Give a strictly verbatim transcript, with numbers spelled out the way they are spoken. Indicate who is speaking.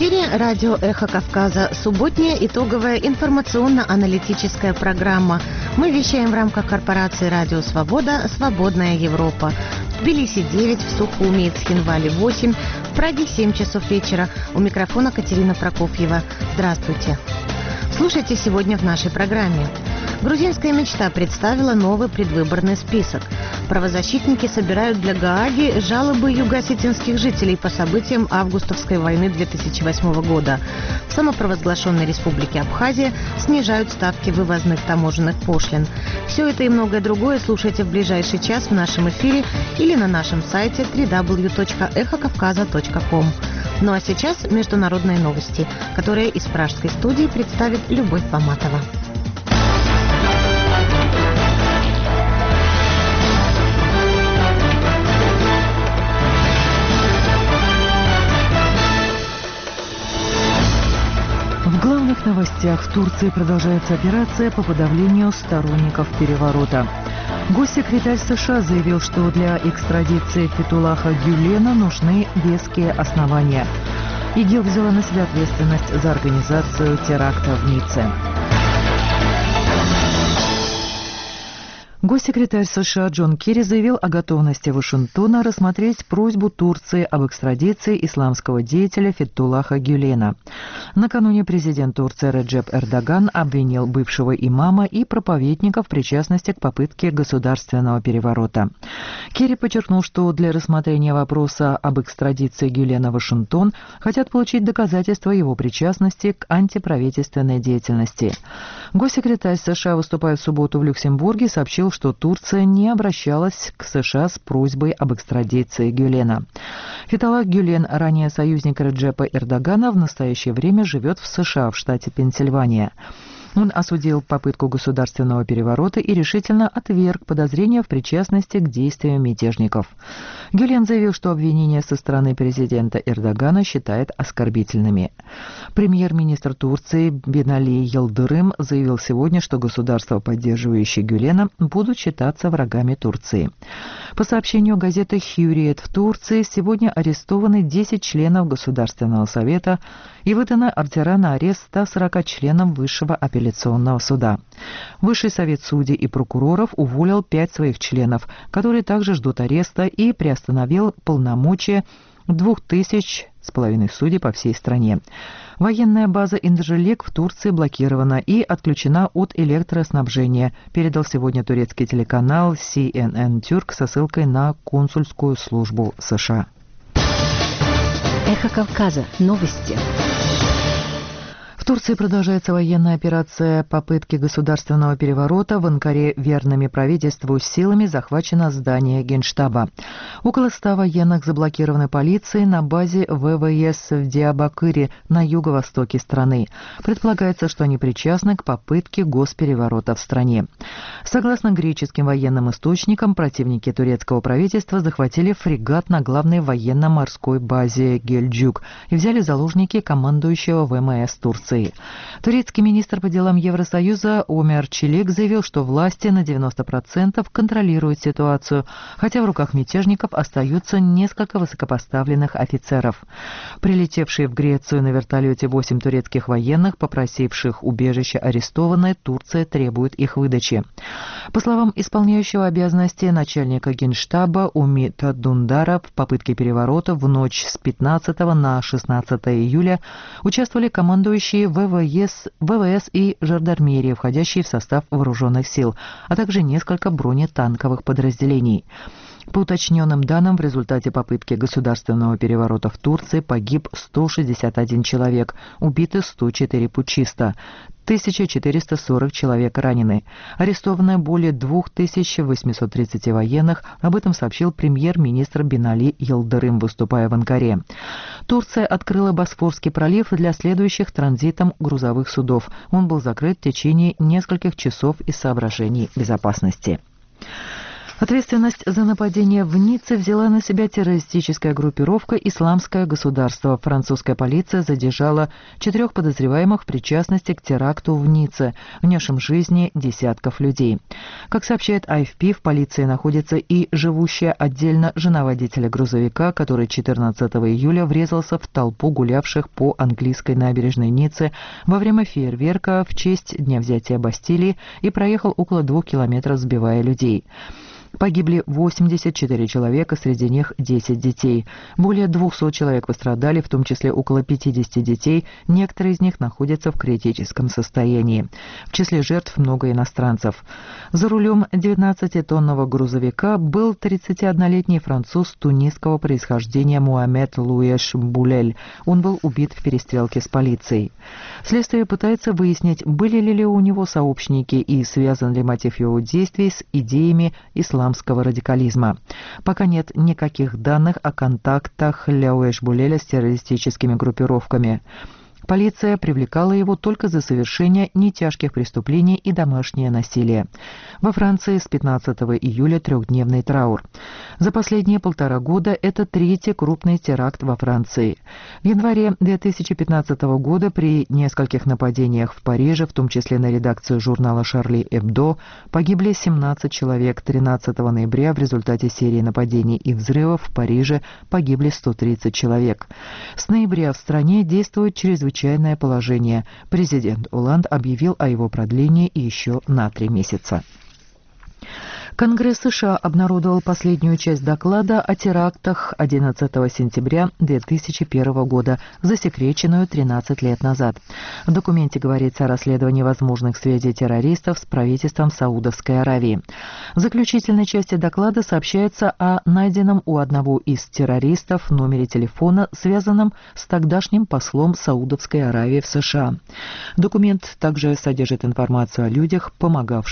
Speaker 1: эфире радио «Эхо Кавказа», субботняя итоговая информационно-аналитическая программа. Мы вещаем в рамках корпорации «Радио Свобода. Свободная Европа». В Тбилиси девять, в Сухуми и Цхинвале восемь, в Праге семь часов вечера. У микрофона Катерина Прокофьева. Здравствуйте. Слушайте сегодня в нашей программе. Грузинская мечта представила новый предвыборный список. Правозащитники собирают для Гааги жалобы юго-осетинских жителей по событиям августовской войны две тысячи восьмого года. В самопровозглашенной республике Абхазия снижают ставки вывозных таможенных пошлин. Все это и многое другое слушайте в ближайший час в нашем эфире или на нашем сайте дабл ю дабл ю дабл ю точка эхо кавказа точка ком. Ну а сейчас международные новости, которые из пражской студии представит Любовь Поматова.
Speaker 2: В главных новостях: в Турции продолжается операция по подавлению сторонников переворота. Госсекретарь США заявил, что для экстрадиции Фетхуллаха Гюлена нужны веские основания. ИГИЛ взяла на себя ответственность за организацию теракта в Ницце. Госсекретарь США Джон Керри заявил о готовности Вашингтона рассмотреть просьбу Турции об экстрадиции исламского деятеля Фетхуллаха Гюлена. Накануне президент Турции Реджеп Эрдоган обвинил бывшего имама и проповедника в причастности к попытке государственного переворота. Керри подчеркнул, что для рассмотрения вопроса об экстрадиции Гюлена в Вашингтон хотят получить доказательства его причастности к антиправительственной деятельности. Госсекретарь США, выступая в субботу в Люксембурге, сообщил, что Турция не обращалась к США с просьбой об экстрадиции Гюлена. Фетхуллах Гюлен, ранее союзник Реджепа Эрдогана, в настоящее время живет в США, в штате Пенсильвания. Он осудил попытку государственного переворота и решительно отверг подозрения в причастности к действиям мятежников. Гюлен заявил, что обвинения со стороны президента Эрдогана считает оскорбительными. Премьер-министр Турции Бинали Йылдырым заявил сегодня, что государства, поддерживающие Гюлена, будут считаться врагами Турции. По сообщению газеты «Хюриет», в Турции сегодня арестованы десять членов Государственного совета и выдана ордера на арест ста сорока членам Высшего апелляционного суда. Высший совет судей и прокуроров уволил пять своих членов, которые также ждут ареста, и приостановил полномочия двух тысяч с половиной судей по всей стране. Военная база Инджелек в Турции блокирована и отключена от электроснабжения, передал сегодня турецкий телеканал си эн эн Тюрк со ссылкой на консульскую службу США.
Speaker 3: Эхо Кавказа. Новости.
Speaker 2: В Турции продолжается военная операция попытки государственного переворота. В Анкаре верными правительству силами захвачено здание Генштаба. Около ста военных заблокированы полицией на базе вэ вэ эс в Диабакыре на юго-востоке страны. Предполагается, что они причастны к попытке госпереворота в стране. Согласно греческим военным источникам, противники турецкого правительства захватили фрегат на главной военно-морской базе Гельджук и взяли заложники командующего вэ эм эс Турции. Турецкий министр по делам Евросоюза Омер Челик заявил, что власти на девяносто процентов контролируют ситуацию, хотя в руках мятежников остаются несколько высокопоставленных офицеров. Прилетевшие в Грецию на вертолете восемь турецких военных, попросивших убежище арестованные, Турция требует их выдачи. По словам исполняющего обязанности начальника Генштаба Умита Дундара, в попытке переворота в ночь с пятнадцатого на шестнадцатое июля участвовали командующие вэ вэ эс, вэ вэ эс и жандармерия, входящие в состав вооруженных сил, а также несколько бронетанковых подразделений. По уточненным данным, в результате попытки государственного переворота в Турции погиб сто шестьдесят один человек, убиты сто четыре путчиста, тысяча четыреста сорок человек ранены. Арестовано более две тысячи восемьсот тридцать военных, об этом сообщил премьер-министр Бинали Йылдырым, выступая в Анкаре. Турция открыла Босфорский пролив для следующих транзитом грузовых судов. Он был закрыт в течение нескольких часов из соображений безопасности. Ответственность за нападение в Ницце взяла на себя террористическая группировка «Исламское государство». Французская полиция задержала четырех подозреваемых в причастности к теракту в Ницце, внесшим в жизни десятков людей. Как сообщает А Эф Пи, в полиции находится и живущая отдельно жена водителя грузовика, который четырнадцатого июля врезался в толпу гулявших по английской набережной Ниццы во время фейерверка в честь Дня взятия Бастилии и проехал около двух километров, сбивая людей. Погибли восемьдесят четыре человека, среди них десять детей. Более двухсот человек пострадали, в том числе около пятидесяти детей. Некоторые из них находятся в критическом состоянии. В числе жертв много иностранцев. За рулем девятнадцатитонного грузовика был тридцатиоднолетний француз тунисского происхождения Муаммед Луеш Булель. Он был убит в перестрелке с полицией. Следствие пытается выяснить, были ли у него сообщники и связан ли мотив его действий с идеями исламского исламского радикализма. Пока нет никаких данных о контактах Луэш Булеля с террористическими группировками. Полиция привлекала его только за совершение нетяжких преступлений и домашнее насилие. Во Франции с пятнадцатого июля трехдневный траур. За последние полтора года это третий крупный теракт во Франции. В январе две тысячи пятнадцатого года при нескольких нападениях в Париже, в том числе на редакцию журнала «Шарли Эбдо», погибли семнадцать человек. тринадцатого ноября в результате серии нападений и взрывов в Париже погибли сто тридцать человек. С ноября в стране действует чрезвычайное Чрезвычайное положение. Президент Оланд объявил о его продлении еще на три месяца. Конгресс США обнародовал последнюю часть доклада о терактах одиннадцатого сентября две тысячи первого года, засекреченную тринадцать лет назад. В документе говорится о расследовании возможных связей террористов с правительством Саудовской Аравии. В заключительной части доклада сообщается о найденном у одного из террористов номере телефона, связанном с тогдашним послом Саудовской Аравии в США. Документ также содержит информацию о людях, помогавших